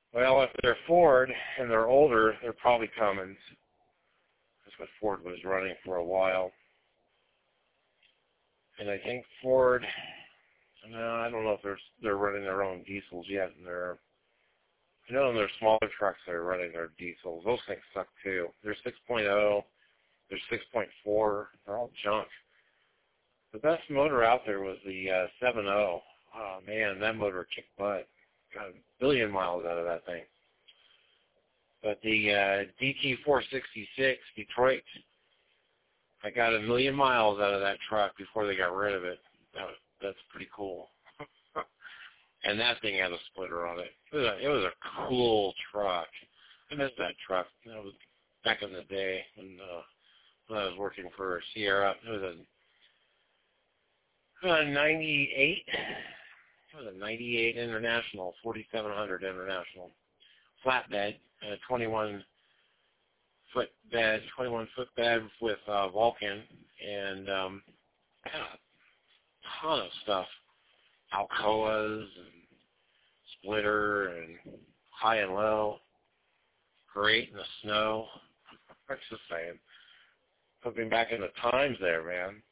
Well, if they're Ford and they're older, they're probably Cummins. That's what Ford was running for a while. And I think Ford, no, I don't know if they're running their own diesels yet. I know in their smaller trucks they're running their diesels. Those things suck too. They're 6.0, they're 6.4, they're all junk. The best motor out there was the 7.0. Oh man, that motor kicked butt. Got a billion miles out of that thing. But the DT466 Detroit, I got 1 million miles out of that truck before they got rid of it. That's pretty cool. And that thing had a splitter on it. It was a cool truck. I miss that truck. That was back in the day when I was working for Sierra. It was a 98. It was a 98 International, 4700 International. Flatbed, 21 foot bed with Vulcan, and had a ton of stuff. Alcoas and splitter and high and low. Great in the snow. I'm just saying. Hooking back in the times there, man.